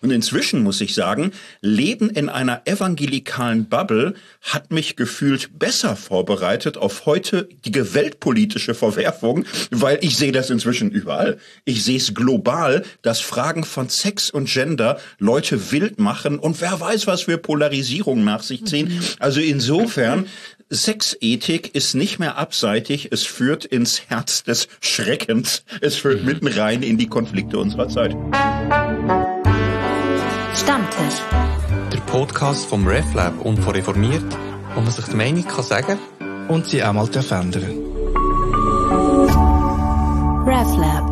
Und inzwischen muss ich sagen, Leben in einer evangelikalen Bubble hat mich gefühlt besser vorbereitet auf heutige weltpolitische Verwerfungen, weil ich sehe das inzwischen überall. Ich sehe es global, dass Fragen von Sex und Gender Leute wild machen und wer weiß, was für Polarisierungen nach sich ziehen. Also insofern, Sexethik ist nicht mehr abseitig, es führt ins Herz des Schreckens, es führt mitten rein in die Konflikte unserer Zeit. Stammtisch. Der Podcast vom RefLab und von Reformiert, wo man sich die Meinung kann sagen und sie auch mal ändern. RefLab.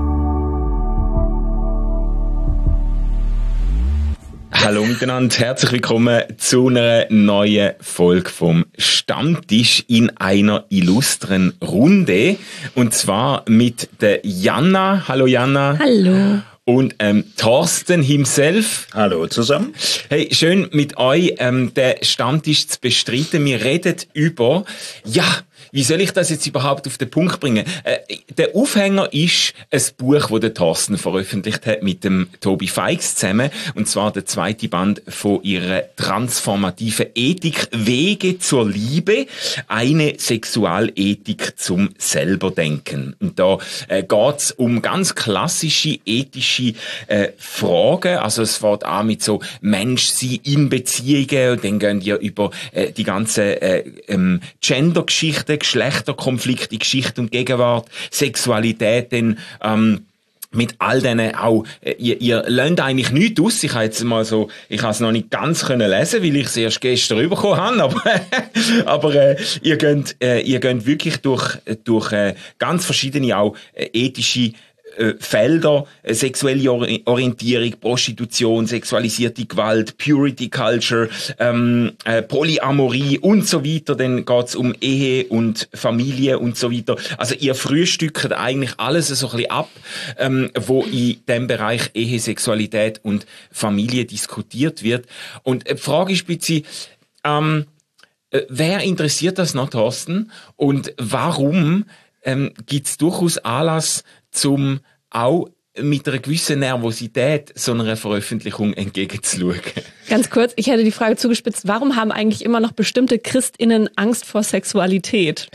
Hallo miteinander, herzlich willkommen zu einer neuen Folge vom Stammtisch in einer illustren Runde. Und zwar mit der Jana. Hallo Jana. Hallo. Und Thorsten himself. Hallo zusammen. Hey, schön mit euch den Stammtisch zu bestreiten. Wir reden über, wie soll ich das jetzt überhaupt auf den Punkt bringen? Der Aufhänger ist ein Buch, das der Thorsten veröffentlicht hat mit dem Tobi Feix zusammen. Und zwar der zweite Band von ihrer transformativen Ethik Wege zur Liebe. Eine Sexualethik zum Selberdenken. Und da geht's um ganz klassische ethische Fragen. Also es fängt an mit so Menschsein in Beziehungen und dann gehen wir über die ganze Gender-Geschichte, Geschlechterkonflikte, Geschichte und Gegenwart, Sexualität, dann mit all denen auch, ihr lernt eigentlich nichts aus. Ich habe es noch nicht ganz können lesen, weil ich es erst gestern bekommen habe, aber ihr geht wirklich durch ganz verschiedene auch ethische Felder, sexuelle Orientierung, Prostitution, sexualisierte Gewalt, Purity Culture, Polyamorie und so weiter. Dann geht's um Ehe und Familie und so weiter. Also ihr frühstückt eigentlich alles so ein bisschen ab, wo in dem Bereich Ehe, Sexualität und Familie diskutiert wird. Und die Frage ist ein bisschen, wer interessiert das noch, Thorsten? Und warum gibt's durchaus Anlass zum auch mit einer gewissen Nervosität so einer Veröffentlichung entgegenzuschauen? Ganz kurz, ich hätte die Frage zugespitzt, warum haben eigentlich immer noch bestimmte ChristInnen Angst vor Sexualität?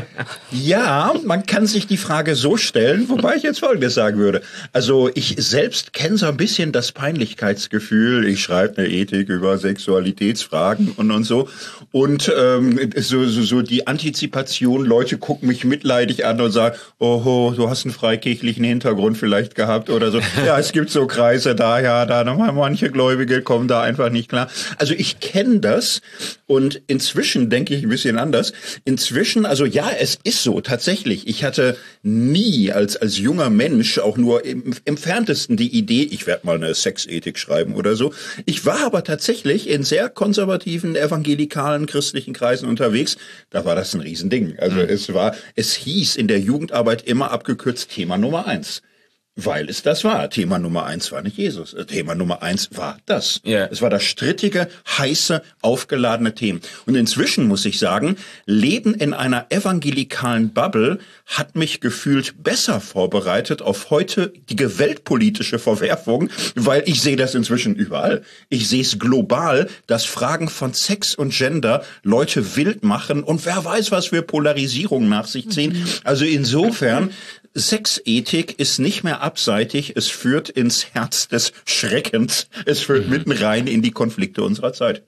Ja, man kann sich die Frage so stellen, wobei ich jetzt Folgendes sagen würde. Also ich selbst kenne so ein bisschen das Peinlichkeitsgefühl. Ich schreibe eine Ethik über Sexualitätsfragen und so. Und so die Antizipation, Leute gucken mich mitleidig an und sagen, oho, du hast einen freikirchlichen Hintergrund vielleicht gehabt oder so. Ja, es gibt so Kreise da nochmal manche Gläubige kommen da einfach nicht klar. Also ich kenne das und inzwischen denke ich ein bisschen anders. Inzwischen, also ja, es ist so, tatsächlich. Ich hatte nie als junger Mensch auch nur im entferntesten die Idee, ich werde mal eine Sexethik schreiben oder so. Ich war aber tatsächlich in sehr konservativen, evangelikalen, christlichen Kreisen unterwegs. Da war das ein Riesending. Also es hieß in der Jugendarbeit immer abgekürzt Thema Nummer 1. Weil es das war. Thema Nummer 1 war nicht Jesus. Thema Nummer 1 war das. Yeah. Es war das strittige, heiße, aufgeladene Thema. Und inzwischen muss ich sagen, Leben in einer evangelikalen Bubble hat mich gefühlt besser vorbereitet auf heutige weltpolitische Verwerfungen, weil ich sehe das inzwischen überall. Ich sehe es global, dass Fragen von Sex und Gender Leute wild machen und wer weiß, was für Polarisierungen nach sich ziehen. Also insofern, Sexethik ist nicht mehr abseitig, es führt ins Herz des Schreckens, es führt mitten rein in die Konflikte unserer Zeit.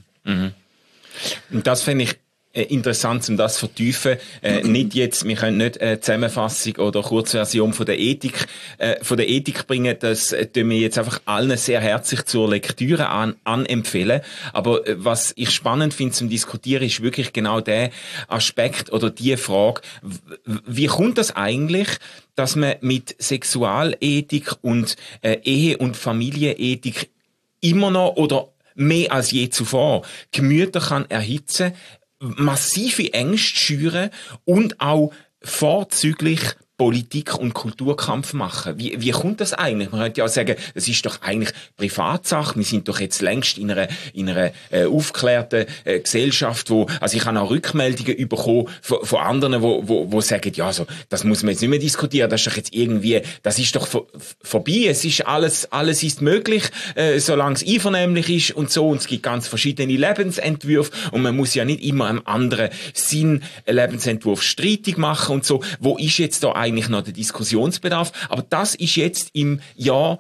Und das finde ich interessant, um das zu vertiefen. Nicht jetzt, wir können nicht eine Zusammenfassung oder Kurzversion von der Ethik bringen. Das tun wir jetzt einfach allen sehr herzlich zur Lektüre anempfehlen. Aber was ich spannend finde zum Diskutieren, ist wirklich genau der Aspekt oder die Frage, wie kommt das eigentlich, dass man mit Sexualethik und Ehe- und Familienethik immer noch oder mehr als je zuvor Gemüter kann erhitzen, massive Ängste schüren und auch vorzüglich Politik und Kulturkampf machen. Wie kommt das eigentlich? Man könnte ja sagen, das ist doch eigentlich Privatsache. Wir sind doch jetzt längst in einer aufgeklärten Gesellschaft, also ich habe auch Rückmeldungen bekommen von anderen, wo sagen, ja, so, das muss man jetzt nicht mehr diskutieren, das ist doch jetzt irgendwie, das ist doch vorbei, es ist alles ist möglich, solange es einvernehmlich ist und so, und es gibt ganz verschiedene Lebensentwürfe und man muss ja nicht immer einem anderen Sinn Lebensentwurf streitig machen und so. Wo ist jetzt da eigentlich noch der Diskussionsbedarf? Aber das ist jetzt im Jahr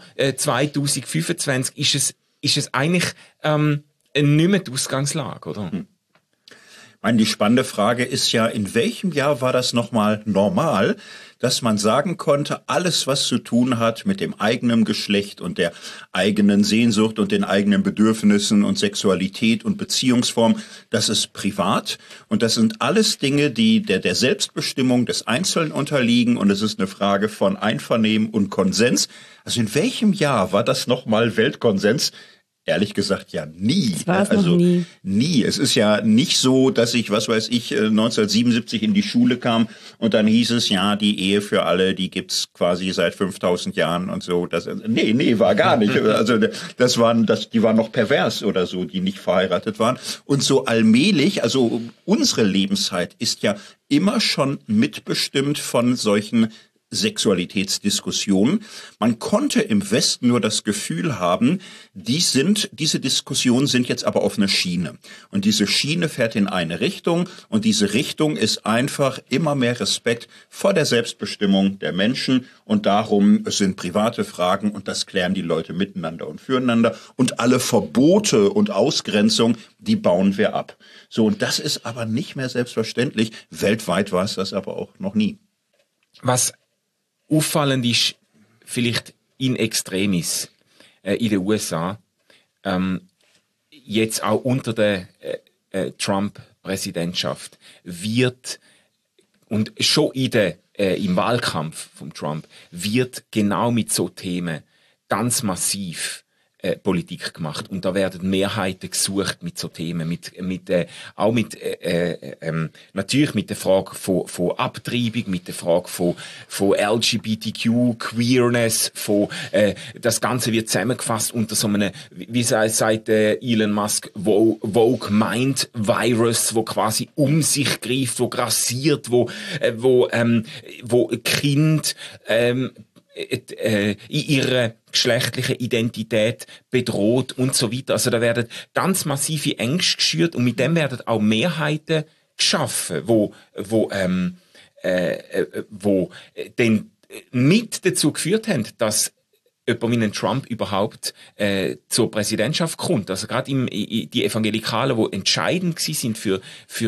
2025 ist es eigentlich nicht mehr die Ausgangslage, oder? Ich meine, die spannende Frage ist ja, in welchem Jahr war das nochmal normal, dass man sagen konnte, alles, was zu tun hat mit dem eigenen Geschlecht und der eigenen Sehnsucht und den eigenen Bedürfnissen und Sexualität und Beziehungsform, das ist privat und das sind alles Dinge, die der Selbstbestimmung des Einzelnen unterliegen und es ist eine Frage von Einvernehmen und Konsens. Also in welchem Jahr war das nochmal Weltkonsens? Ehrlich gesagt, ja nie. Das war es noch nie. Nie. Es ist ja nicht so, dass ich, 1977 in die Schule kam und dann hieß es, ja, die Ehe für alle, die gibt's quasi seit 5000 Jahren und so. Nee, war gar nicht. Also, die waren noch pervers oder so, die nicht verheiratet waren. Und so allmählich, also unsere Lebenszeit ist ja immer schon mitbestimmt von solchen Sexualitätsdiskussionen. Man konnte im Westen nur das Gefühl haben, diese Diskussionen sind jetzt aber auf einer Schiene. Und diese Schiene fährt in eine Richtung und diese Richtung ist einfach immer mehr Respekt vor der Selbstbestimmung der Menschen und darum, es sind private Fragen und das klären die Leute miteinander und füreinander und alle Verbote und Ausgrenzung, die bauen wir ab. So, und das ist aber nicht mehr selbstverständlich. Weltweit war es das aber auch noch nie. Was auffallend ist, vielleicht in extremis in den USA, jetzt auch unter der Trump-Präsidentschaft wird und schon im Wahlkampf von Trump wird genau mit so Themen ganz massiv Politik gemacht und da werden Mehrheiten gesucht mit so Themen, natürlich mit der Frage von Abtreibung, mit der Frage von LGBTQ, Queerness, das Ganze wird zusammengefasst unter so einem, wie sagt Elon Musk, Woke Mind Virus, wo quasi um sich greift, wo grassiert, wo Kind in ihrer geschlechtlichen Identität bedroht und so weiter. Also da werden ganz massive Ängste geschürt und mit dem werden auch Mehrheiten geschaffen, wo dann mit dazu geführt haben, dass jemand wie ein Trump überhaupt zur Präsidentschaft kommt. Also gerade die Evangelikalen, die entscheidend gewesen sind für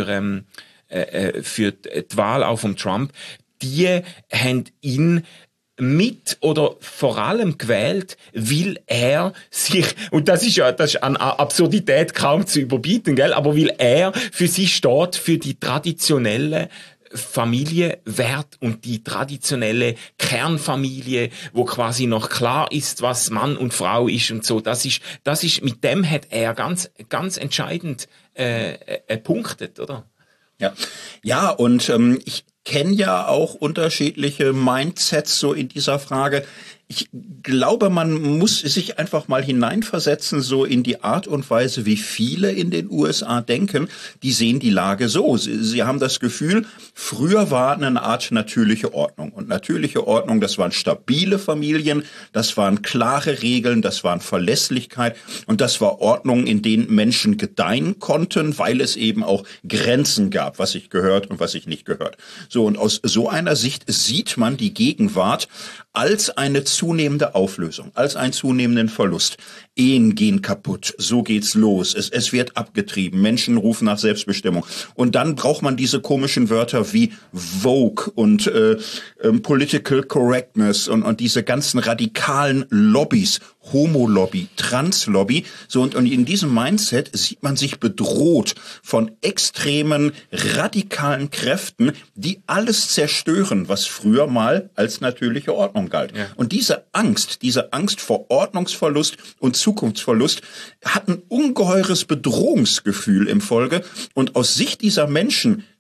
die Wahl auch von Trump, die haben ihn mit oder vor allem gewählt, weil er sich, und das ist an Absurdität kaum zu überbieten, gell, aber weil er für sie steht, für die traditionelle Familienwert und die traditionelle Kernfamilie, wo quasi noch klar ist, was Mann und Frau ist und so. Das ist, mit dem hat er ganz, ganz entscheidend, punktet, oder? Ja, und ich kenne ja auch unterschiedliche Mindsets so in dieser Frage. Ich glaube, man muss sich einfach mal hineinversetzen, so in die Art und Weise, wie viele in den USA denken. Die sehen die Lage so. Sie haben das Gefühl, früher war eine Art natürliche Ordnung. Und natürliche Ordnung, das waren stabile Familien, das waren klare Regeln, das waren Verlässlichkeit und das war Ordnung, in denen Menschen gedeihen konnten, weil es eben auch Grenzen gab, was sich gehört und was sich nicht gehört. So, und aus so einer Sicht sieht man die Gegenwart als eine zunehmende Auflösung, als einen zunehmenden Verlust. Ehen gehen kaputt, so geht's los, es wird abgetrieben, Menschen rufen nach Selbstbestimmung. Und dann braucht man diese komischen Wörter wie Vogue und Political Correctness und diese ganzen radikalen Lobbys, Homo-Lobby, Trans-Lobby. So, und in diesem Mindset sieht man sich bedroht von extremen, radikalen Kräften, die alles zerstören, was früher mal als natürliche Ordnung galt. Ja. Und diese Angst vor Ordnungsverlust und Zukunftsverlust hat ein ungeheures Bedrohungsgefühl im Folge. Und aus Sicht dieser Menschen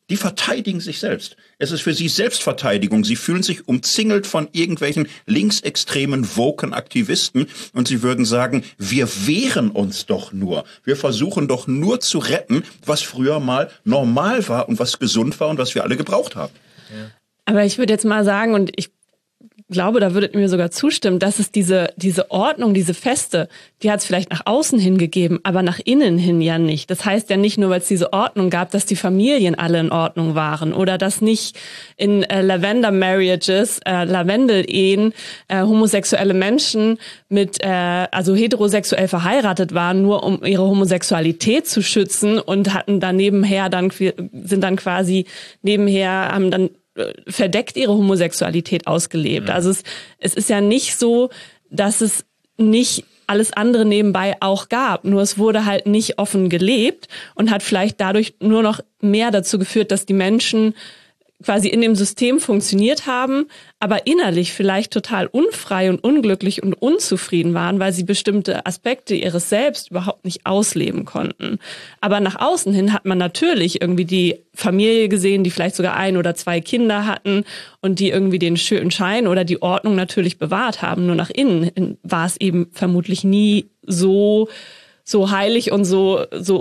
Die verteidigen sich selbst. Es ist für sie Selbstverteidigung. Sie fühlen sich umzingelt von irgendwelchen linksextremen, woken Aktivisten und sie würden sagen, wir wehren uns doch nur. Wir versuchen doch nur zu retten, was früher mal normal war und was gesund war und was wir alle gebraucht haben. Ja. Aber ich würde jetzt mal sagen, und ich glaube, da würdet ihr mir sogar zustimmen, dass es diese Ordnung, diese Feste, die hat es vielleicht nach außen hin gegeben, aber nach innen hin ja nicht. Das heißt ja nicht nur, weil es diese Ordnung gab, dass die Familien alle in Ordnung waren oder dass nicht in Lavender-Marriages, Lavendel-Ehen, homosexuelle Menschen mit, also heterosexuell verheiratet waren, nur um ihre Homosexualität zu schützen und hatten dann nebenher sind dann quasi nebenher, haben dann verdeckt ihre Homosexualität ausgelebt. Also es ist ja nicht so, dass es nicht alles andere nebenbei auch gab. Nur es wurde halt nicht offen gelebt und hat vielleicht dadurch nur noch mehr dazu geführt, dass die Menschen quasi in dem System funktioniert haben, aber innerlich vielleicht total unfrei und unglücklich und unzufrieden waren, weil sie bestimmte Aspekte ihres Selbst überhaupt nicht ausleben konnten. Aber nach außen hin hat man natürlich irgendwie die Familie gesehen, die vielleicht sogar 1 oder 2 Kinder hatten und die irgendwie den schönen Schein oder die Ordnung natürlich bewahrt haben. Nur nach innen war es eben vermutlich nie so heilig und so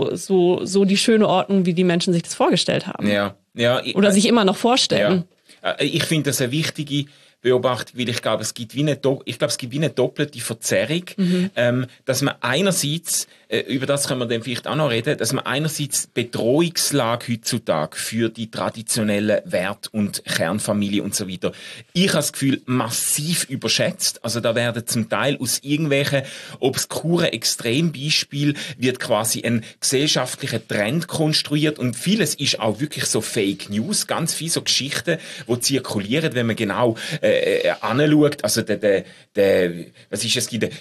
die schöne Ordnung, wie die Menschen sich das vorgestellt haben. Ja, oder sich immer noch vorstellen. Ja. Ich finde das eine wichtige Beobachtung, weil ich glaube, es gibt wie eine doppelte Verzerrung, dass man einerseits, über das können wir dann vielleicht auch noch reden, dass man einerseits die Bedrohungslage heutzutage für die traditionellen Werte und Kernfamilie und so weiter, ich habe das Gefühl, massiv überschätzt. Also da werden zum Teil aus irgendwelchen obskuren Extrembeispielen wird quasi ein gesellschaftlicher Trend konstruiert und vieles ist auch wirklich so Fake News, ganz viele so Geschichten, die zirkulieren, wenn man genau anschaut, also was ist es, der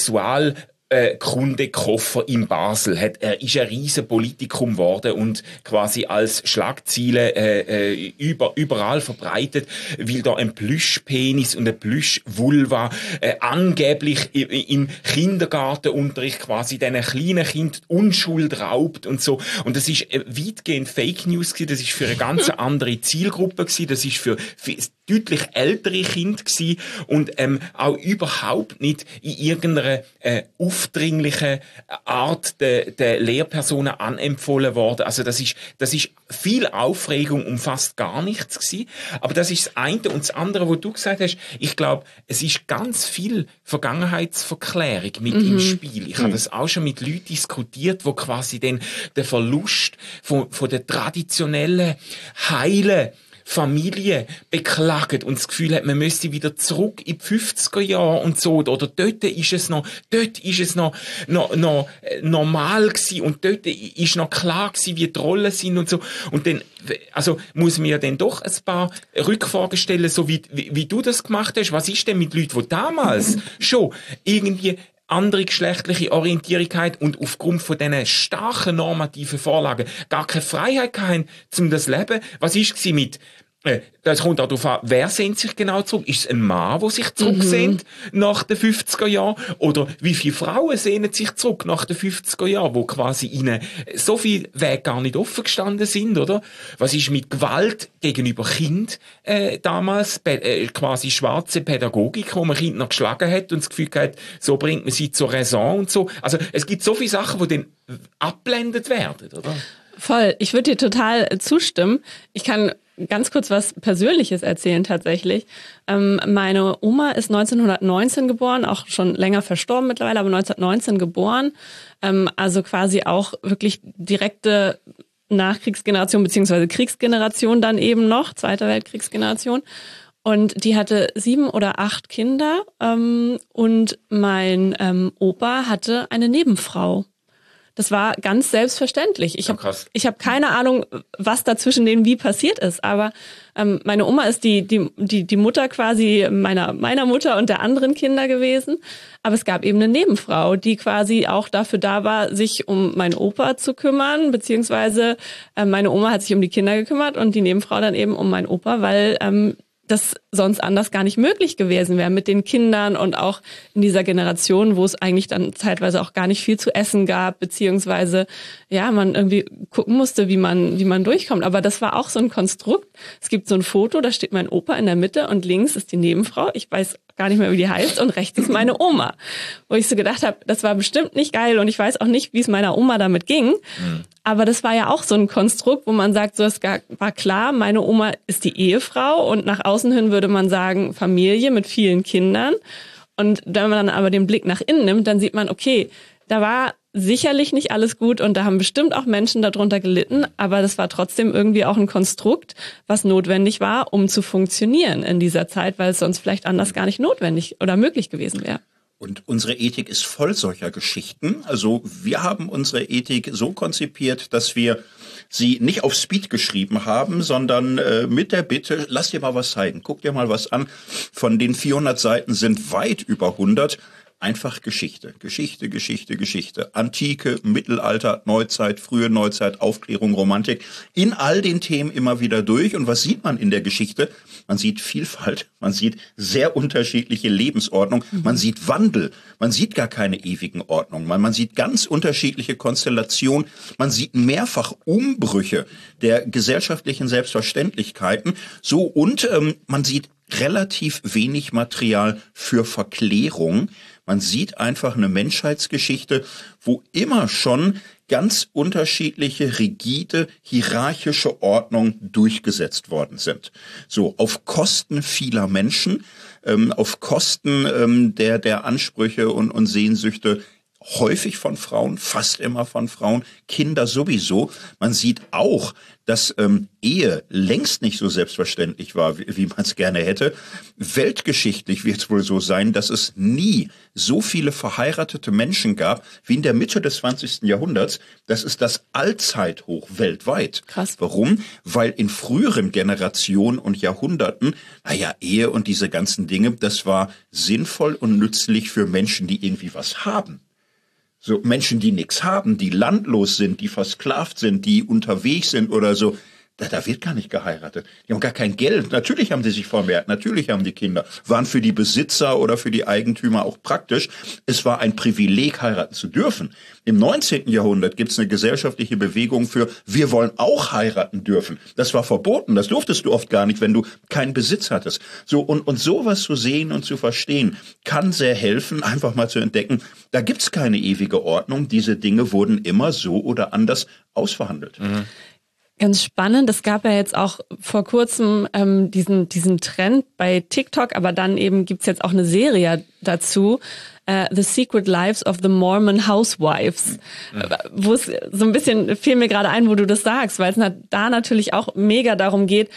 Kundekoffer in Basel er ist ein riesen Politikum geworden und quasi als Schlagzeile überall verbreitet, weil da ein Plüschpenis und eine Plüschvulva angeblich im Kindergartenunterricht quasi diesen kleinen Kind Unschuld raubt und so. Und das ist weitgehend Fake News gewesen, das ist für eine ganz andere Zielgruppe gewesen, das ist für deutlich ältere Kinder gewesen und auch überhaupt nicht in irgendeiner aufdringlichen Art der Lehrpersonen anempfohlen worden. Also das ist viel Aufregung um fast gar nichts gewesen. Aber das ist das eine. Und das andere, was du gesagt hast, ich glaube, es ist ganz viel Vergangenheitsverklärung mit im Spiel. Ich habe das auch schon mit Leuten diskutiert, wo quasi den Verlust von der traditionellen, heilen Familie beklagt und das Gefühl hat, man müsste wieder zurück in die 50er Jahre und so, oder dort ist es noch normal gewesen und dort ist noch klar gewesen, wie die Rollen sind und so. Und dann, also, muss man ja dann doch ein paar Rückfragen stellen, so wie du das gemacht hast. Was ist denn mit Leuten, die damals schon irgendwie andere geschlechtliche Orientierung haben und aufgrund von diesen starken normativen Vorlagen gar keine Freiheit hatten, um das Leben? Was ist es mit, das kommt auch darauf an, wer sehnt sich genau zurück? Ist es ein Mann, der sich zurücksehnt nach den 50er Jahren? Oder wie viele Frauen sehnen sich zurück nach den 50er Jahren, wo quasi ihnen so viel Wege gar nicht offen gestanden sind, oder? Was ist mit Gewalt gegenüber Kind damals, quasi schwarze Pädagogik, wo man Kinder noch geschlagen hat und das Gefühl hat, so bringt man sie zur Raison und so. Also es gibt so viele Sachen, die dann abblendet werden, oder? Voll. Ich würde dir total zustimmen. Ich kann ganz kurz was Persönliches erzählen tatsächlich. Meine Oma ist 1919 geboren, auch schon länger verstorben mittlerweile, aber 1919 geboren. Also quasi auch wirklich direkte Nachkriegsgeneration beziehungsweise Kriegsgeneration dann eben noch, Zweite Weltkriegsgeneration. Und die hatte 7 oder 8 Kinder und mein Opa hatte eine Nebenfrau. Das war ganz selbstverständlich. Ich hab keine Ahnung, was da zwischen denen wie passiert ist. Aber meine Oma ist die Mutter quasi meiner Mutter und der anderen Kinder gewesen. Aber es gab eben eine Nebenfrau, die quasi auch dafür da war, sich um meinen Opa zu kümmern. Beziehungsweise meine Oma hat sich um die Kinder gekümmert und die Nebenfrau dann eben um meinen Opa, weil das sonst anders gar nicht möglich gewesen wäre mit den Kindern und auch in dieser Generation, wo es eigentlich dann zeitweise auch gar nicht viel zu essen gab, beziehungsweise ja, man irgendwie gucken musste, wie man durchkommt. Aber das war auch so ein Konstrukt. Es gibt so ein Foto, da steht mein Opa in der Mitte und links ist die Nebenfrau. Ich weiß gar nicht mehr, wie die heißt, und rechts ist meine Oma. Wo ich so gedacht habe, das war bestimmt nicht geil und ich weiß auch nicht, wie es meiner Oma damit ging. Aber das war ja auch so ein Konstrukt, wo man sagt, so, es war klar, meine Oma ist die Ehefrau und nach außen hin würde man sagen Familie mit vielen Kindern. Und wenn man dann aber den Blick nach innen nimmt, dann sieht man, okay, da war sicherlich nicht alles gut und da haben bestimmt auch Menschen darunter gelitten, aber das war trotzdem irgendwie auch ein Konstrukt, was notwendig war, um zu funktionieren in dieser Zeit, weil es sonst vielleicht anders gar nicht notwendig oder möglich gewesen wäre. Und unsere Ethik ist voll solcher Geschichten. Also wir haben unsere Ethik so konzipiert, dass wir sie nicht auf Speed geschrieben haben, sondern mit der Bitte, lass dir mal was zeigen, guck dir mal was an. Von den 400 Seiten sind weit über 100 einfach Geschichte. Geschichte, Geschichte, Geschichte. Antike, Mittelalter, Neuzeit, frühe Neuzeit, Aufklärung, Romantik. In all den Themen immer wieder durch. Und was sieht man in der Geschichte? Man sieht Vielfalt. Man sieht sehr unterschiedliche Lebensordnung. Man sieht Wandel. Man sieht gar keine ewigen Ordnungen. Man sieht ganz unterschiedliche Konstellationen. Man sieht mehrfach Umbrüche der gesellschaftlichen Selbstverständlichkeiten. So, und man sieht relativ wenig Material für Verklärung. Man sieht einfach eine Menschheitsgeschichte, wo immer schon ganz unterschiedliche, rigide, hierarchische Ordnungen durchgesetzt worden sind. So, auf Kosten vieler Menschen, auf Kosten der Ansprüche und Sehnsüchte, häufig von Frauen, fast immer von Frauen, Kinder sowieso. Man sieht auch, dass Ehe längst nicht so selbstverständlich war, wie man es gerne hätte. Weltgeschichtlich wird es wohl so sein, dass es nie so viele verheiratete Menschen gab wie in der Mitte des 20. Jahrhunderts. Das ist das Allzeithoch weltweit. Krass. Warum? Weil in früheren Generationen und Jahrhunderten, Ehe und diese ganzen Dinge, das war sinnvoll und nützlich für Menschen, die irgendwie was haben. So Menschen, die nichts haben, die landlos sind, die versklavt sind, die unterwegs sind oder so, da wird gar nicht geheiratet. Die haben gar kein Geld. Natürlich haben die sich vermehrt, natürlich haben die Kinder. Waren für die Besitzer oder für die Eigentümer auch praktisch. Es war ein Privileg, heiraten zu dürfen. Im 19. Jahrhundert gibt es eine gesellschaftliche Bewegung für, wir wollen auch heiraten dürfen. Das war verboten, das durftest du oft gar nicht, wenn du keinen Besitz hattest. So, und sowas zu sehen und zu verstehen, kann sehr helfen, einfach mal zu entdecken, da gibt's keine ewige Ordnung. Diese Dinge wurden immer so oder anders ausverhandelt. Mhm. Ganz spannend. Es gab ja jetzt auch vor kurzem diesen Trend bei TikTok, aber dann eben gibt's jetzt auch eine Serie dazu, The Secret Lives of the Mormon Housewives, wo es so ein bisschen, fiel mir gerade ein, wo du das sagst, weil es da natürlich auch mega darum geht,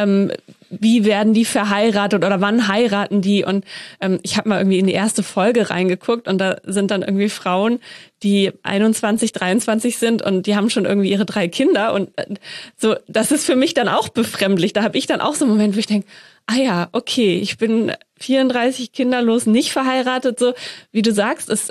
wie werden die verheiratet oder wann heiraten die? Und ich habe mal irgendwie in die erste Folge reingeguckt und da sind dann irgendwie Frauen, die 21, 23 sind und die haben schon irgendwie ihre 3 Kinder und so, das ist für mich dann auch befremdlich. Da habe ich dann auch so einen Moment, wo ich denke, okay, ich bin 34, kinderlos, nicht verheiratet, so wie du sagst, es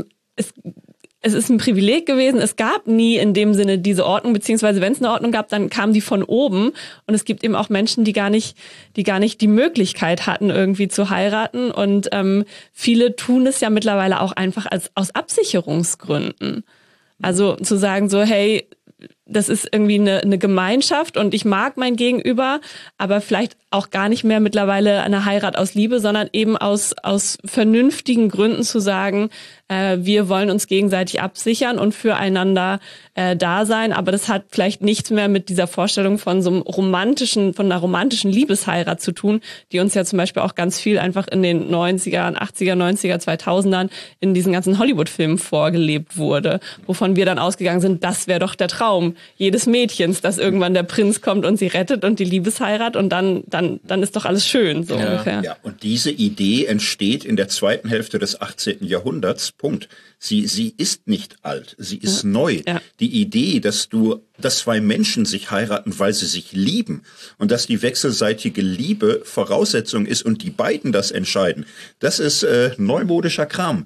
ist ein Privileg gewesen. Es gab nie in dem Sinne diese Ordnung, beziehungsweise wenn es eine Ordnung gab, dann kam die von oben. Und es gibt eben auch Menschen, die gar nicht die Möglichkeit hatten, irgendwie zu heiraten. Und viele tun es ja mittlerweile auch einfach aus Absicherungsgründen. Also zu sagen so, hey, das ist irgendwie eine Gemeinschaft und ich mag mein Gegenüber, aber vielleicht auch gar nicht mehr mittlerweile eine Heirat aus Liebe, sondern eben aus vernünftigen Gründen zu sagen, wir wollen uns gegenseitig absichern und füreinander da sein, aber das hat vielleicht nichts mehr mit dieser Vorstellung von einer romantischen Liebesheirat zu tun, die uns ja zum Beispiel auch ganz viel einfach in den 90er, 80er, 90er, 2000ern in diesen ganzen Hollywood-Filmen vorgelebt wurde, wovon wir dann ausgegangen sind, das wäre doch der Traum jedes Mädchens, dass irgendwann der Prinz kommt und sie rettet und die Liebesheirat und dann ist doch alles schön, so ungefähr. Ja, und diese Idee entsteht in der zweiten Hälfte des 18. Jahrhunderts, Punkt. Sie ist nicht alt, sie ist neu. Ja. Die Idee, dass 2 Menschen sich heiraten, weil sie sich lieben und dass die wechselseitige Liebe Voraussetzung ist und die beiden das entscheiden, das ist neumodischer Kram.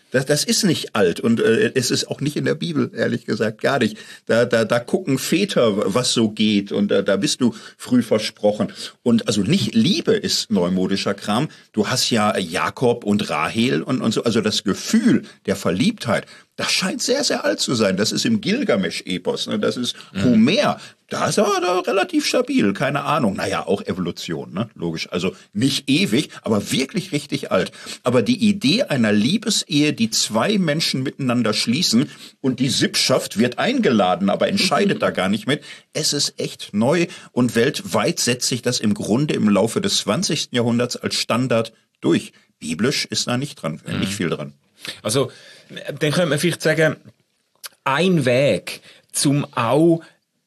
Das ist nicht alt und es ist auch nicht in der Bibel, ehrlich gesagt, gar nicht. Da gucken Väter, was so geht und da bist du früh versprochen. Und also nicht Liebe ist neumodischer Kram. Du hast ja Jakob und Rahel und so. Also das Gefühl der Verliebtheit, das scheint sehr, sehr alt zu sein. Das ist im Gilgamesch-Epos, ne? Das ist Homer. Da ist er da relativ stabil, keine Ahnung. Naja, auch Evolution, ne? Logisch. Also nicht ewig, aber wirklich richtig alt. Aber die Idee einer Liebesehe, die zwei Menschen miteinander schließen und die Sippschaft wird eingeladen, aber entscheidet da gar nicht mit. Es ist echt neu und weltweit setzt sich das im Grunde im Laufe des 20. Jahrhunderts als Standard durch. Biblisch ist da nicht dran, nicht viel dran. Also, dann könnte man vielleicht sagen, ein Weg zum auch,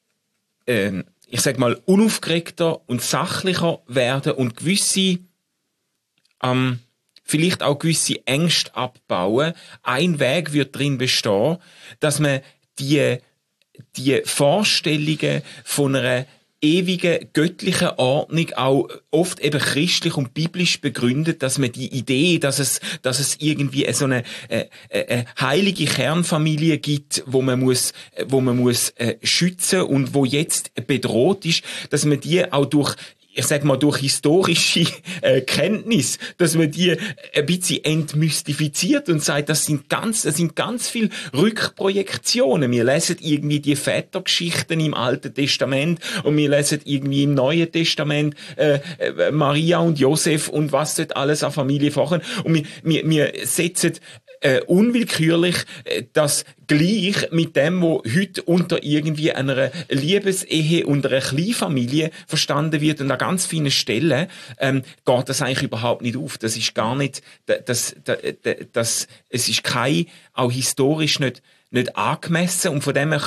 ich sag mal, unaufgeregter und sachlicher werden und gewisse, vielleicht auch gewisse Ängste abbauen. Ein Weg wird darin bestehen, dass man die Vorstellungen von einer ewigen göttlichen Ordnung auch oft eben christlich und biblisch begründet, dass man die Idee, dass es irgendwie so eine heilige Kernfamilie gibt, wo man muss schützen und wo jetzt bedroht ist, dass man die auch durch historische Kenntnis, dass man die ein bisschen entmystifiziert und sagt, das sind ganz viele Rückprojektionen. Wir lesen irgendwie die Vätergeschichten im Alten Testament und wir lesen irgendwie im Neuen Testament Maria und Josef und was dort alles an Familie vorkommt. Und wir setzen unwillkürlich das gleich mit dem, was heute unter irgendwie einer Liebesehe und einer Kleinfamilie verstanden wird. Und an ganz vielen Stellen geht das eigentlich überhaupt nicht auf. Das ist gar nicht, es ist kein, auch historisch nicht angemessen und von dem her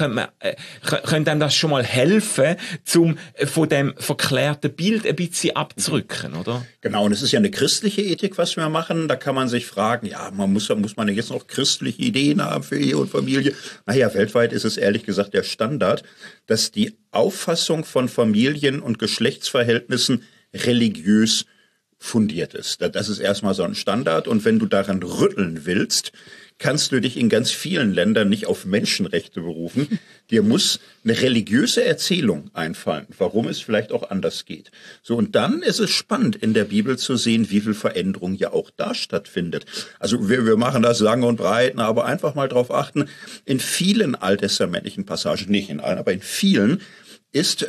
könnte einem das schon mal helfen, zum von dem verklärten Bild ein bisschen abzurücken, oder? Genau, und es ist ja eine christliche Ethik, was wir machen. Da kann man sich fragen, ja, muss man jetzt noch christliche Ideen haben für Ehe und Familie? Naja, weltweit ist es ehrlich gesagt der Standard, dass die Auffassung von Familien- und Geschlechtsverhältnissen religiös fundiert ist. Das ist erstmal so ein Standard und wenn du daran rütteln willst, kannst du dich in ganz vielen Ländern nicht auf Menschenrechte berufen. Dir muss eine religiöse Erzählung einfallen, warum es vielleicht auch anders geht. So, und dann ist es spannend, in der Bibel zu sehen, wie viel Veränderung ja auch da stattfindet. Also wir machen das lang und breit, aber einfach mal drauf achten, in vielen alttestamentlichen Passagen, nicht in allen, aber in vielen, ist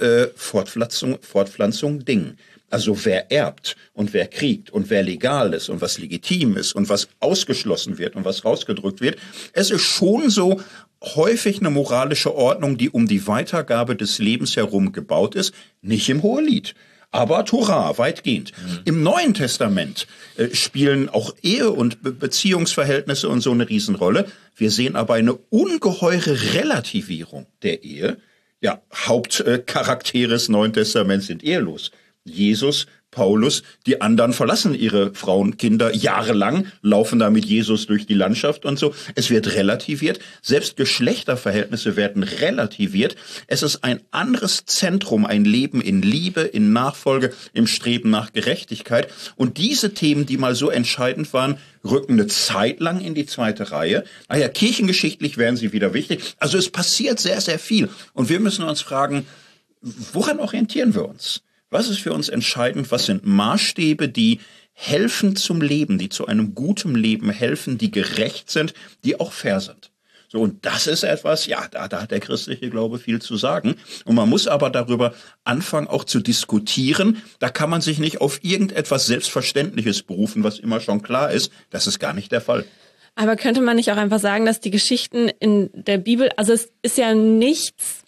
Fortpflanzung Ding. Also wer erbt und wer kriegt und wer legal ist und was legitim ist und was ausgeschlossen wird und was rausgedrückt wird. Es ist schon so häufig eine moralische Ordnung, die um die Weitergabe des Lebens herum gebaut ist, nicht im Hohelied. Aber Torah, weitgehend. Im Neuen Testament spielen auch Ehe- und Beziehungsverhältnisse und so eine Riesenrolle. Wir sehen aber eine ungeheure Relativierung der Ehe. Ja, Hauptcharaktere des Neuen Testaments sind ehelos. Jesus, Paulus, die anderen verlassen ihre Frauen, Kinder jahrelang, laufen da mit Jesus durch die Landschaft und so. Es wird relativiert. Selbst Geschlechterverhältnisse werden relativiert. Es ist ein anderes Zentrum, ein Leben in Liebe, in Nachfolge, im Streben nach Gerechtigkeit. Und diese Themen, die mal so entscheidend waren, rücken eine Zeit lang in die zweite Reihe. Naja, kirchengeschichtlich werden sie wieder wichtig. Also es passiert sehr, sehr viel. Und wir müssen uns fragen, woran orientieren wir uns? Was ist für uns entscheidend? Was sind Maßstäbe, die helfen zum Leben, die zu einem guten Leben helfen, die gerecht sind, die auch fair sind? So, und das ist etwas, ja, da hat der christliche Glaube viel zu sagen. Und man muss aber darüber anfangen, auch zu diskutieren. Da kann man sich nicht auf irgendetwas Selbstverständliches berufen, was immer schon klar ist. Das ist gar nicht der Fall. Aber könnte man nicht auch einfach sagen, dass die Geschichten in der Bibel, also es ist ja nichts,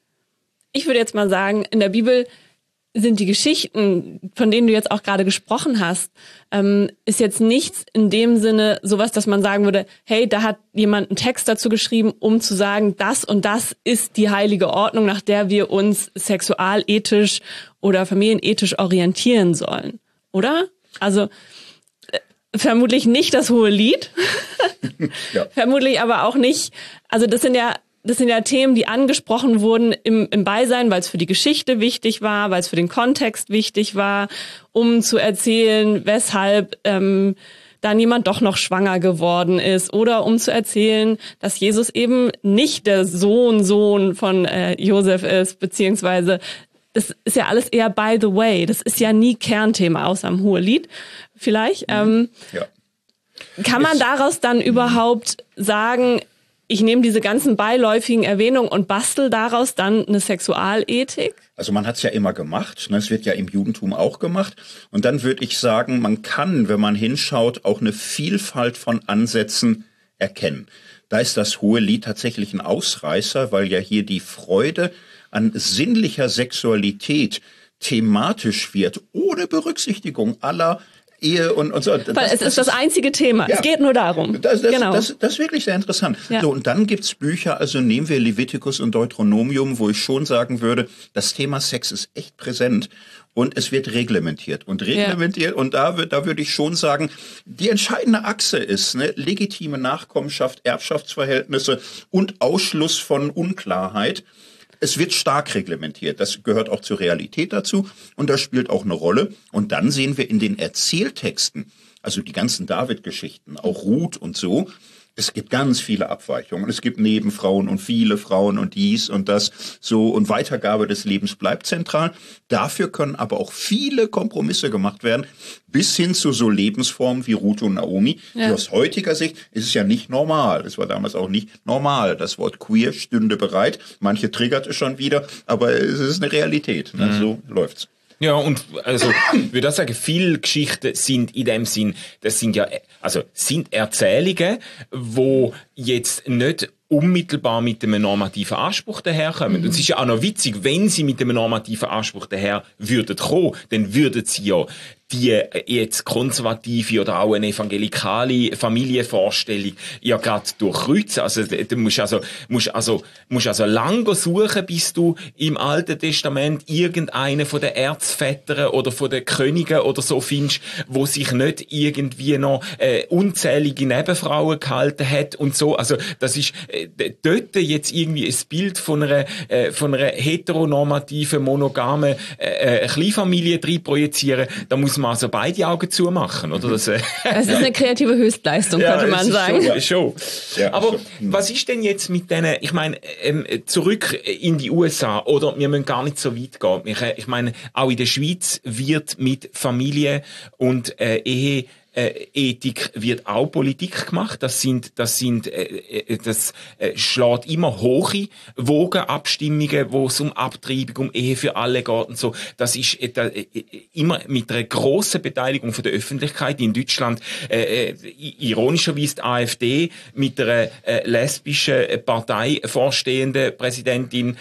ich würde jetzt mal sagen, in der Bibel sind die Geschichten, von denen du jetzt auch gerade gesprochen hast, ist jetzt nichts in dem Sinne sowas, dass man sagen würde, hey, da hat jemand einen Text dazu geschrieben, um zu sagen, das und das ist die heilige Ordnung, nach der wir uns sexualethisch oder familienethisch orientieren sollen, oder? Also vermutlich nicht das Hohelied, ja. Vermutlich aber auch nicht, also das sind ja Themen, die angesprochen wurden im Beisein, weil es für die Geschichte wichtig war, weil es für den Kontext wichtig war, um zu erzählen, weshalb dann jemand doch noch schwanger geworden ist oder um zu erzählen, dass Jesus eben nicht der Sohn von Josef ist, beziehungsweise das ist ja alles eher by the way. Das ist ja nie Kernthema, außer im Hohelied vielleicht. Ja. Kann man daraus dann überhaupt sagen, ich nehme diese ganzen beiläufigen Erwähnungen und bastel daraus dann eine Sexualethik? Also man hat es ja immer gemacht, ne? Es wird ja im Judentum auch gemacht. Und dann würde ich sagen, man kann, wenn man hinschaut, auch eine Vielfalt von Ansätzen erkennen. Da ist das Hohelied tatsächlich ein Ausreißer, weil ja hier die Freude an sinnlicher Sexualität thematisch wird, ohne Berücksichtigung aller Ehe und so. Weil es ist das einzige Thema. Ja. Es geht nur darum. Das ist wirklich sehr interessant. Ja. So, und dann gibt's Bücher, also nehmen wir Levitikus und Deuteronomium, wo ich schon sagen würde, das Thema Sex ist echt präsent und es wird reglementiert. Und da würde ich schon sagen, die entscheidende Achse ist legitime Nachkommenschaft, Erbschaftsverhältnisse und Ausschluss von Unklarheit. Es wird stark reglementiert. Das gehört auch zur Realität dazu. Und das spielt auch eine Rolle. Und dann sehen wir in den Erzähltexten, also die ganzen David-Geschichten, auch Ruth und so, es gibt ganz viele Abweichungen. Es gibt Nebenfrauen und viele Frauen und dies und das so. Und Weitergabe des Lebens bleibt zentral. Dafür können aber auch viele Kompromisse gemacht werden, bis hin zu so Lebensformen wie Ruth und Naomi. Ja. Aus heutiger Sicht ist es ja nicht normal. Es war damals auch nicht normal. Das Wort queer stünde bereit. Manche triggert es schon wieder, aber es ist eine Realität. So läuft's. Ja, und also ich würde auch sagen, viele Geschichten sind in dem Sinn, sind Erzählungen, wo jetzt nicht unmittelbar mit einem normativen Anspruch daherkommen. Und es ist ja auch noch witzig, wenn sie mit einem normativen Anspruch daher würden kommen, dann würden sie ja die jetzt konservative oder auch eine evangelikale Familienvorstellung ja gerade durchkreuzen. Also du musst also lang suchen, bis du im Alten Testament irgendeinen von den Erzvätern oder von den Königen oder so findest, wo sich nicht irgendwie noch unzählige Nebenfrauen gehalten hat und so. Also das ist dort jetzt irgendwie ein Bild von einer heteronormativen, monogamen Kleinfamilie drin projizieren. Da muss man also beide Augen zumachen, oder? Das ist eine kreative Höchstleistung, könnte man sagen. Schon. Ja, aber was ist denn jetzt mit denen, ich meine, zurück in die USA, oder wir müssen gar nicht so weit gehen. Ich meine, auch in der Schweiz wird mit Familie und Ehe Ethik wird auch Politik gemacht. Das schlägt immer hohe Wogenabstimmungen, wo es um Abtreibung, um Ehe für alle geht und so. Das ist immer mit einer grossen Beteiligung von der Öffentlichkeit. In Deutschland ironischerweise die AfD mit einer lesbischen Partei vorstehenden Präsidentin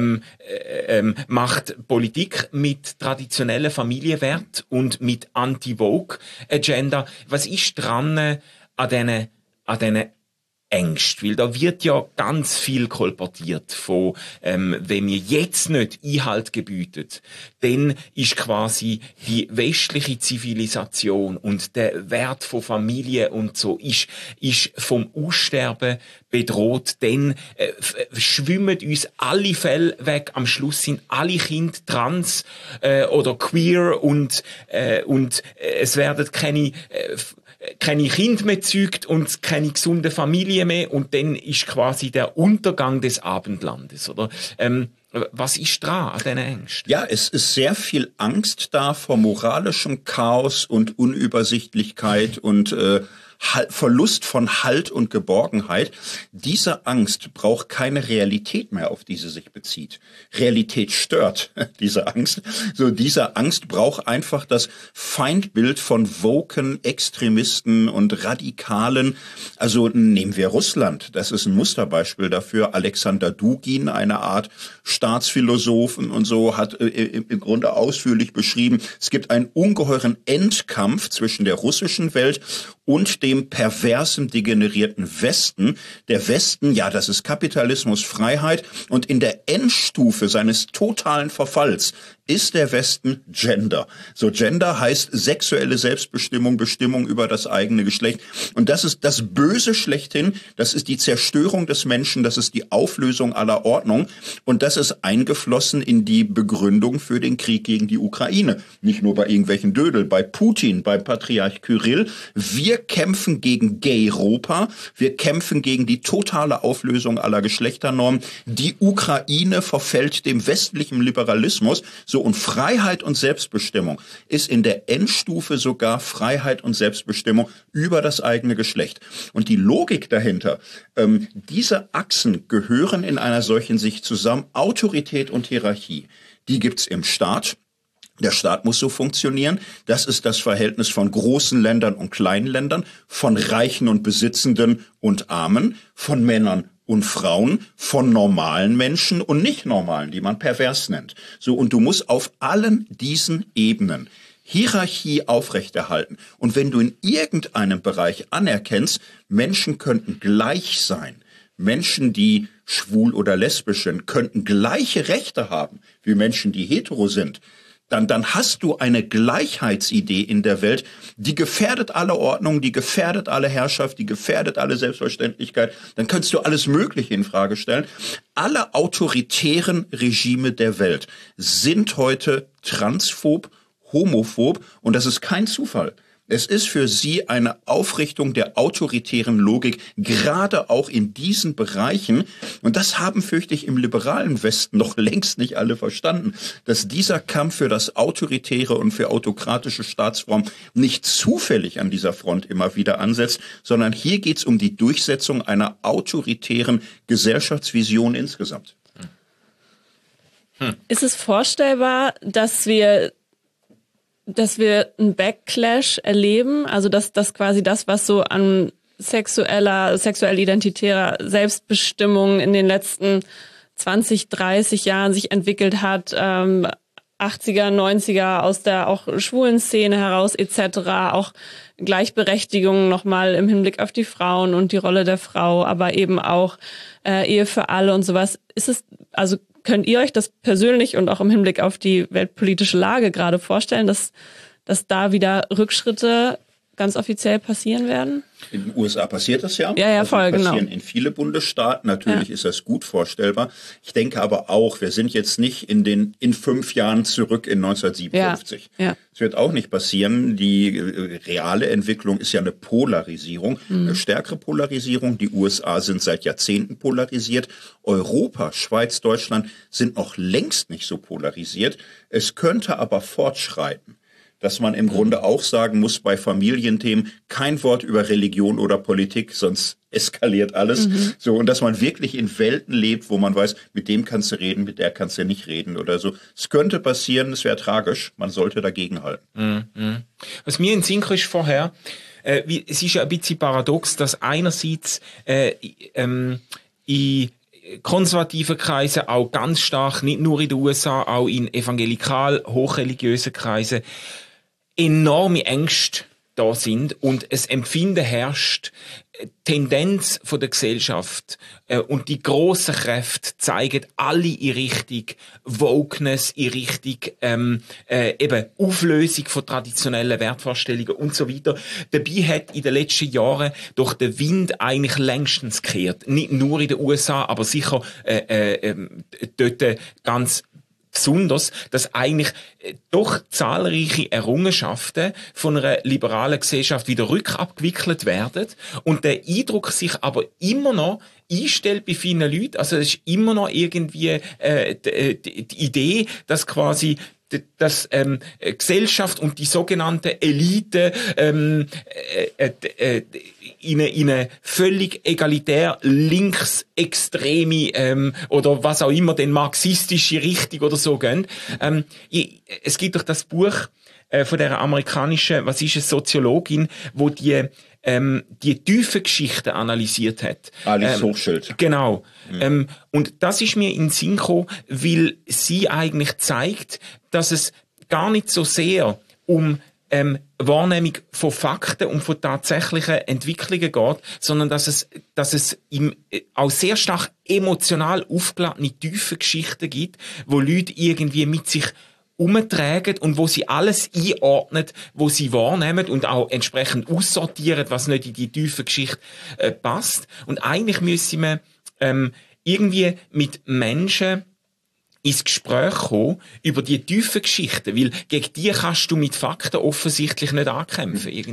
macht Politik mit traditionellen Familienwerten und mit Anti-Vogue-Agenda. Was ist dran an diesen Ängsten? Weil da wird ja ganz viel kolportiert von, wenn wir jetzt nicht Einhalt gebieten, dann ist quasi die westliche Zivilisation und der Wert von Familie und so ist vom Aussterben bedroht. Dann schwimmen uns alle Fälle weg. Am Schluss sind alle Kinder trans oder queer und es werden keine Kinder mehr gezeugt und keine gesunde Familie mehr und dann ist quasi der Untergang des Abendlandes, oder? Was ist dran an diesen Ängsten? Ja, es ist sehr viel Angst da vor moralischem Chaos und Unübersichtlichkeit und Verlust von Halt und Geborgenheit. Diese Angst braucht keine Realität mehr, auf die sie sich bezieht. Realität stört diese Angst. So, diese Angst braucht einfach das Feindbild von woken Extremisten und Radikalen. Also nehmen wir Russland. Das ist ein Musterbeispiel dafür. Alexander Dugin, eine Art Staatsphilosophen und so, hat im Grunde ausführlich beschrieben, es gibt einen ungeheuren Endkampf zwischen der russischen Welt und dem perversen, degenerierten Westen. Der Westen, ja, das ist Kapitalismus, Freiheit. Und in der Endstufe seines totalen Verfalls ist der Westen Gender. So, Gender heißt sexuelle Selbstbestimmung, Bestimmung über das eigene Geschlecht. Und das ist das Böse schlechthin. Das ist die Zerstörung des Menschen. Das ist die Auflösung aller Ordnung. Und das ist eingeflossen in die Begründung für den Krieg gegen die Ukraine. Nicht nur bei irgendwelchen Dödel, bei Putin, bei Patriarch Kyrill. Wir kämpfen gegen Gay-Europa, wir kämpfen gegen die totale Auflösung aller Geschlechternormen, die Ukraine verfällt dem westlichen Liberalismus, so, und Freiheit und Selbstbestimmung ist in der Endstufe sogar Freiheit und Selbstbestimmung über das eigene Geschlecht. Und die Logik dahinter, diese Achsen gehören in einer solchen Sicht zusammen, Autorität und Hierarchie. Die gibt's im Staat. Der Staat muss so funktionieren. Das ist das Verhältnis von großen Ländern und kleinen Ländern, von Reichen und Besitzenden und Armen, von Männern und Frauen, von normalen Menschen und nicht normalen, die man pervers nennt. So, und du musst auf allen diesen Ebenen Hierarchie aufrechterhalten. Und wenn du in irgendeinem Bereich anerkennst, Menschen könnten gleich sein, Menschen, die schwul oder lesbisch sind, könnten gleiche Rechte haben wie Menschen, die hetero sind, dann hast du eine Gleichheitsidee in der Welt, die gefährdet alle Ordnung, die gefährdet alle Herrschaft, die gefährdet alle Selbstverständlichkeit. Dann kannst du alles Mögliche in Frage stellen. Alle autoritären Regime der Welt sind heute transphob, homophob, und das ist kein Zufall. Es ist für sie eine Aufrichtung der autoritären Logik, gerade auch in diesen Bereichen. Und das haben, fürchte ich, im liberalen Westen noch längst nicht alle verstanden, dass dieser Kampf für das Autoritäre und für autokratische Staatsform nicht zufällig an dieser Front immer wieder ansetzt, sondern hier geht es um die Durchsetzung einer autoritären Gesellschaftsvision insgesamt. Ist es vorstellbar, dass wir einen Backlash erleben, also dass das quasi das, was so an sexuell-identitärer Selbstbestimmung in den letzten 20, 30 Jahren sich entwickelt hat, 80er, 90er aus der auch schwulen Szene heraus etc., auch Gleichberechtigung nochmal im Hinblick auf die Frauen und die Rolle der Frau, aber eben auch Ehe für alle und sowas. Könnt ihr euch das persönlich und auch im Hinblick auf die weltpolitische Lage gerade vorstellen, dass da wieder Rückschritte ganz offiziell passieren werden? In den USA passiert das ja. Ja, voll, genau. Passieren in viele Bundesstaaten. Natürlich ist das gut vorstellbar. Ich denke aber auch, wir sind jetzt nicht in 5 Jahren zurück in 1957. Ja. Es wird auch nicht passieren. Die reale Entwicklung ist ja eine Polarisierung, eine stärkere Polarisierung. Die USA sind seit Jahrzehnten polarisiert. Europa, Schweiz, Deutschland sind noch längst nicht so polarisiert. Es könnte aber fortschreiten, dass man im Grunde auch sagen muss, bei Familienthemen kein Wort über Religion oder Politik, sonst eskaliert alles. So, und dass man wirklich in Welten lebt, wo man weiß, mit dem kannst du reden, mit der kannst du nicht reden oder so. Es könnte passieren, es wäre tragisch, man sollte dagegenhalten. Was mir in Sinn ist vorher, es ist ja ein bisschen paradox, dass einerseits in konservative Kreise auch ganz stark, nicht nur in den USA, auch in evangelikal hochreligiösen Kreisen, enorme Ängste da sind und es Empfinden herrscht, Tendenz von der Gesellschaft und die grossen Kräfte zeigen alle in Richtung Wokeness, in Richtung eben Auflösung von traditionellen Wertvorstellungen und so weiter. Dabei hat in den letzten Jahren durch den Wind eigentlich längstens gekehrt. Nicht nur in den USA, aber sicher dort ganz besonders, dass eigentlich doch zahlreiche Errungenschaften von einer liberalen Gesellschaft wieder rückabgewickelt werden und der Eindruck sich aber immer noch einstellt bei vielen Leuten. Also es ist immer noch irgendwie die Idee, dass quasi Gesellschaft und die sogenannte Elite in eine völlig egalitär linksextreme oder was auch immer, den marxistische Richtung oder so gehen. Es gibt doch das Buch von der amerikanischen, Soziologin, wo die tiefen Geschichten analysiert hat. Alice Hochschild. Genau. Und das ist mir in den Sinn gekommen, weil sie eigentlich zeigt, dass es gar nicht so sehr um Wahrnehmung von Fakten und von tatsächlichen Entwicklungen geht, sondern dass es auch sehr stark emotional aufgeladene tiefe Geschichten gibt, wo Leute irgendwie mit sich umtragen und wo sie alles einordnen, wo sie wahrnehmen und auch entsprechend aussortieren, was nicht in die tiefe Geschichte passt. Und eigentlich müssen wir irgendwie mit Menschen ins Gespräch kommen über die tiefen Geschichten, weil gegen die kannst du mit Fakten offensichtlich nicht ankämpfen irgendwie.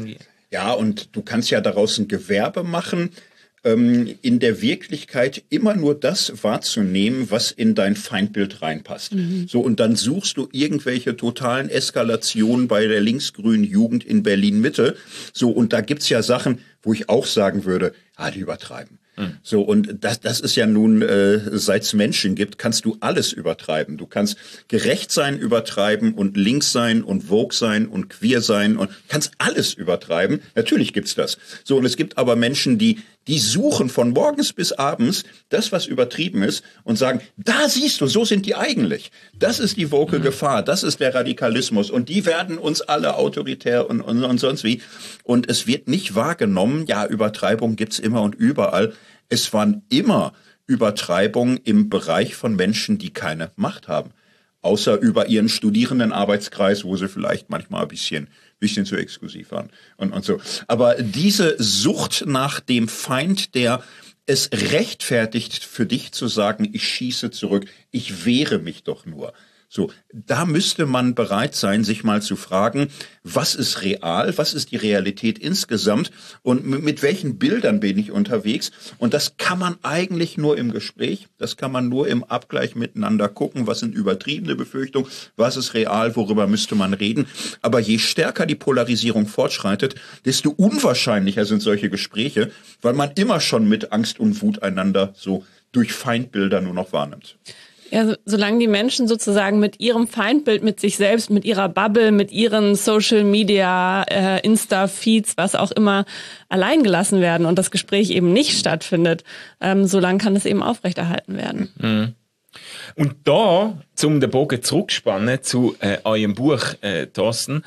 Ja, und du kannst ja daraus ein Gewerbe machen, in der Wirklichkeit immer nur das wahrzunehmen, was in dein Feindbild reinpasst. So, und dann suchst du irgendwelche totalen Eskalationen bei der linksgrünen Jugend in Berlin-Mitte. So, und da gibt's ja Sachen, wo ich auch sagen würde, die übertreiben. So, und das ist ja nun, seit es Menschen gibt, kannst du alles übertreiben. Du kannst gerecht sein, übertreiben und links sein und woke sein und queer sein und kannst alles übertreiben. Natürlich gibt's das. So, und es gibt aber Menschen, die suchen von morgens bis abends das, was übertrieben ist und sagen, da siehst du, so sind die eigentlich. Das ist die woke Gefahr, das ist der Radikalismus und die werden uns alle autoritär und sonst wie. Und es wird nicht wahrgenommen, ja, Übertreibung gibt's immer und überall. Es waren immer Übertreibungen im Bereich von Menschen, die keine Macht haben. Außer über ihren Studierendenarbeitskreis, wo sie vielleicht manchmal ein bisschen zu exklusiv waren und so. Aber diese Sucht nach dem Feind, der es rechtfertigt, für dich zu sagen, ich schieße zurück, ich wehre mich doch nur. So, da müsste man bereit sein, sich mal zu fragen, was ist real, was ist die Realität insgesamt und mit welchen Bildern bin ich unterwegs? Und das kann man eigentlich nur im Gespräch, das kann man nur im Abgleich miteinander gucken, was sind übertriebene Befürchtungen, was ist real, worüber müsste man reden. Aber je stärker die Polarisierung fortschreitet, desto unwahrscheinlicher sind solche Gespräche, weil man immer schon mit Angst und Wut einander so durch Feindbilder nur noch wahrnimmt. Ja, solange die Menschen sozusagen mit ihrem Feindbild, mit sich selbst, mit ihrer Bubble, mit ihren Social Media, Insta-Feeds, was auch immer, allein gelassen werden und das Gespräch eben nicht stattfindet, solange kann es eben aufrechterhalten werden. Mhm. Und da, zum den Bogen zurückspannen zu eurem Buch, Thorsten,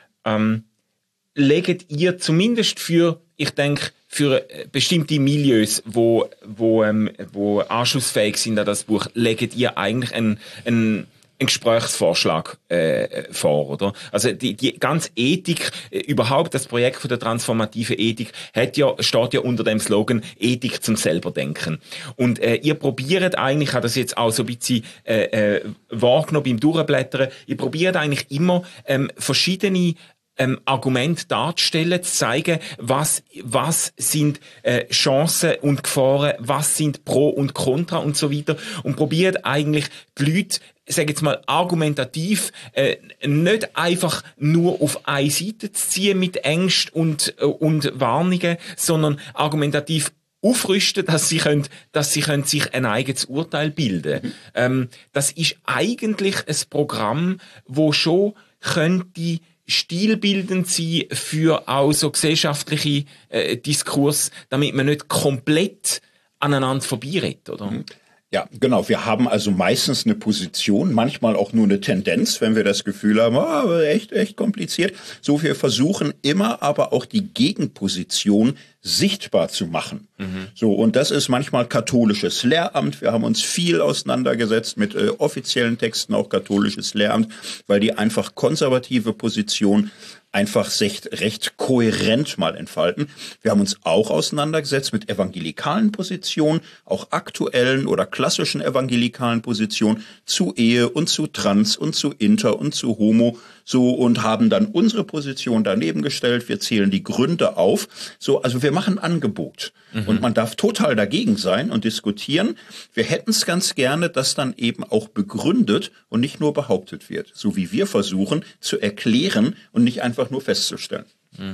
legt ihr zumindest für bestimmte Milieus, wo anschlussfähig sind an das Buch, legt ihr eigentlich einen Gesprächsvorschlag vor, oder? Also die ganze Ethik, überhaupt das Projekt von der transformativen Ethik steht ja unter dem Slogan Ethik zum Selberdenken. Und ihr probiert eigentlich, ich habe das jetzt auch so ein bisschen wahrgenommen beim Durchblättern, ihr probiert eigentlich immer verschiedene Argument darzustellen, zu zeigen, was sind Chancen und Gefahren, was sind Pro und Contra und so weiter und probiert eigentlich die Leute, sag jetzt mal, argumentativ nicht einfach nur auf eine Seite zu ziehen mit Ängsten und Warnungen, sondern argumentativ aufrüsten, dass sie sich ein eigenes Urteil bilden. Das ist eigentlich ein Programm, wo schon könnte stilbildend sein für auch so gesellschaftliche Diskurs, damit man nicht komplett aneinander vorbeiredet, oder? Ja, genau. Wir haben also meistens eine Position, manchmal auch nur eine Tendenz, wenn wir das Gefühl haben, echt kompliziert. So, wir versuchen immer aber auch die Gegenposition sichtbar zu machen. So, und das ist manchmal katholisches Lehramt. Wir haben uns viel auseinandergesetzt mit offiziellen Texten, auch katholisches Lehramt, weil die einfach konservative Position einfach recht kohärent mal entfalten. Wir haben uns auch auseinandergesetzt mit evangelikalen Positionen, auch aktuellen oder klassischen evangelikalen Positionen zu Ehe und zu Trans und zu Inter und zu Homo, so, und haben dann unsere Position daneben gestellt. Wir zählen die Gründe auf. So, also wir machen Angebot. Und man darf total dagegen sein und diskutieren. Wir hätten es ganz gerne, dass dann eben auch begründet und nicht nur behauptet wird. So wie wir versuchen zu erklären und nicht einfach nur festzustellen.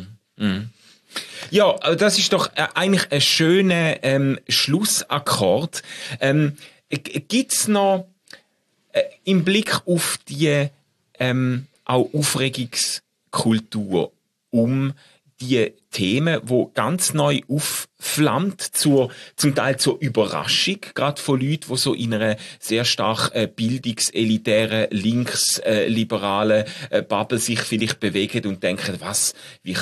Ja, das ist doch eigentlich ein schöner Schlussakkord. Gibt's noch im Blick auf die auch Aufregungskultur um die Themen, wo ganz neu aufflammt, zum Teil zur Überraschung, gerade von Leuten, die so in einer sehr stark bildungselitären, linksliberalen Bubble sich vielleicht bewegen und denken, wie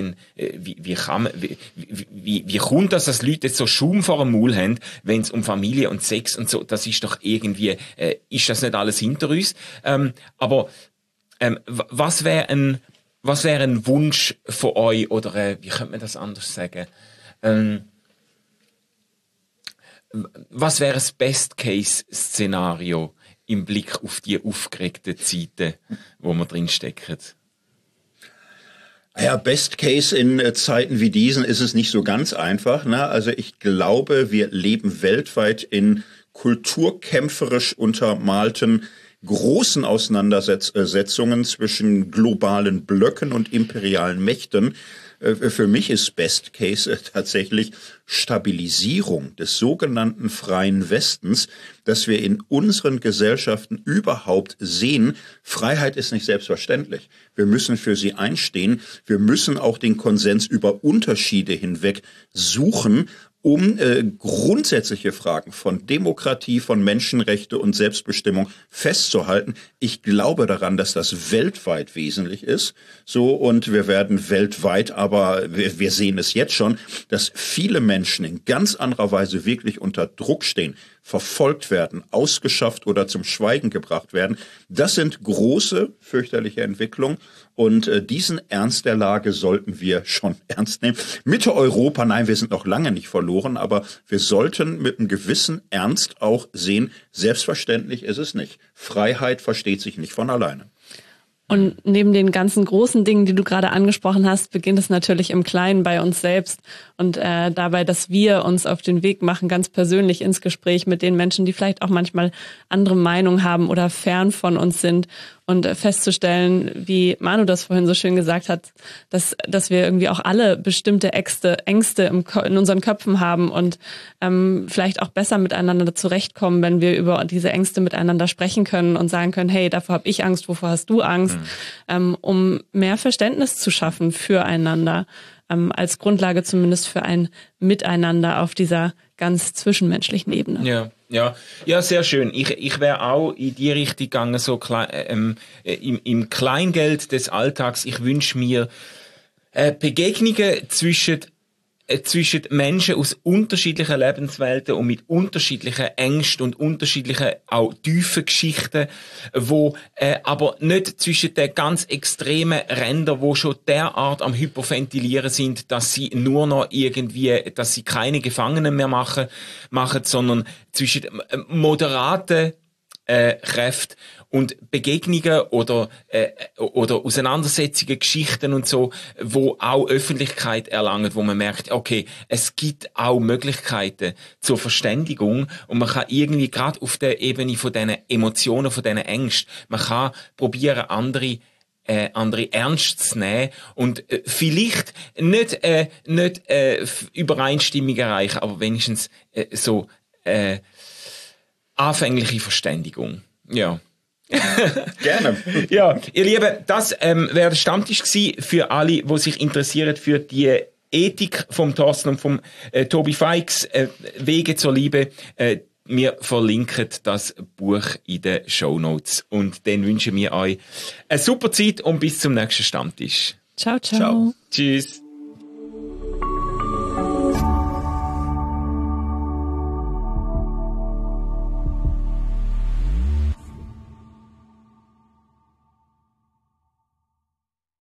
kommt das, dass Leute jetzt so Schaum vor dem Maul haben, wenn es um Familie und Sex und so, das ist doch irgendwie, ist das nicht alles hinter uns? Aber was wäre ein Wunsch von euch, oder wie könnte man das anders sagen? Was wäre das Best-Case-Szenario im Blick auf die aufgeregten Zeiten, wo wir drin stecken? Ja, Best Case in Zeiten wie diesen ist es nicht so ganz einfach. Ne? Also ich glaube, wir leben weltweit in kulturkämpferisch untermalten großen Auseinandersetzungen zwischen globalen Blöcken und imperialen Mächten. Für mich ist Best Case tatsächlich Stabilisierung des sogenannten freien Westens, dass wir in unseren Gesellschaften überhaupt sehen, Freiheit ist nicht selbstverständlich. Wir müssen für sie einstehen. Wir müssen auch den Konsens über Unterschiede hinweg suchen, um grundsätzliche Fragen von Demokratie, von Menschenrechte und Selbstbestimmung festzuhalten. Ich glaube daran, dass das weltweit wesentlich ist. So, und wir werden weltweit, aber wir sehen es jetzt schon, dass viele Menschen in ganz anderer Weise wirklich unter Druck stehen, verfolgt werden, ausgeschafft oder zum Schweigen gebracht werden. Das sind große, fürchterliche Entwicklungen. Und diesen Ernst der Lage sollten wir schon ernst nehmen. Mitteleuropa, nein, wir sind noch lange nicht verloren, aber wir sollten mit einem gewissen Ernst auch sehen, selbstverständlich ist es nicht. Freiheit versteht sich nicht von alleine. Und neben den ganzen großen Dingen, die du gerade angesprochen hast, beginnt es natürlich im Kleinen bei uns selbst und dabei, dass wir uns auf den Weg machen, ganz persönlich ins Gespräch mit den Menschen, die vielleicht auch manchmal andere Meinungen haben oder fern von uns sind und festzustellen, wie Manu das vorhin so schön gesagt hat, dass wir irgendwie auch alle bestimmte Ängste in unseren Köpfen haben und vielleicht auch besser miteinander zurechtkommen, wenn wir über diese Ängste miteinander sprechen können und sagen können, hey, davor habe ich Angst, wovor hast du Angst, um mehr Verständnis zu schaffen füreinander, als Grundlage zumindest für ein Miteinander auf dieser ganz zwischenmenschlichen Ebene. Ja, sehr schön. Ich wäre auch in die Richtung gegangen, so im Kleingeld des Alltags. Ich wünsche mir Begegnungen zwischen Menschen aus unterschiedlichen Lebenswelten und mit unterschiedlichen Ängsten und unterschiedlichen auch tiefen Geschichten, wo aber nicht zwischen den ganz extremen Rändern, wo schon derart am Hyperventilieren sind, dass sie nur noch dass sie keine Gefangenen mehr machen, sondern zwischen moderaten Kräfte und Begegnungen oder Auseinandersetzungen, Geschichten und so, wo auch Öffentlichkeit erlangen, wo man merkt, okay, es gibt auch Möglichkeiten zur Verständigung und man kann irgendwie gerade auf der Ebene von diesen Emotionen, von diesen Ängsten, man kann probieren, andere ernst zu nehmen und vielleicht nicht Übereinstimmung erreichen, aber wenigstens anfängliche Verständigung. Ja. Gerne. Ja, ihr Lieben, das wäre der Stammtisch gewesen für alle, die sich interessieren für die Ethik vom Thorsten und vom Tobi Feix, Wege zur Liebe. Wir verlinken das Buch in den Shownotes. Und dann wünschen wir euch eine super Zeit und bis zum nächsten Stammtisch. Ciao. Tschüss.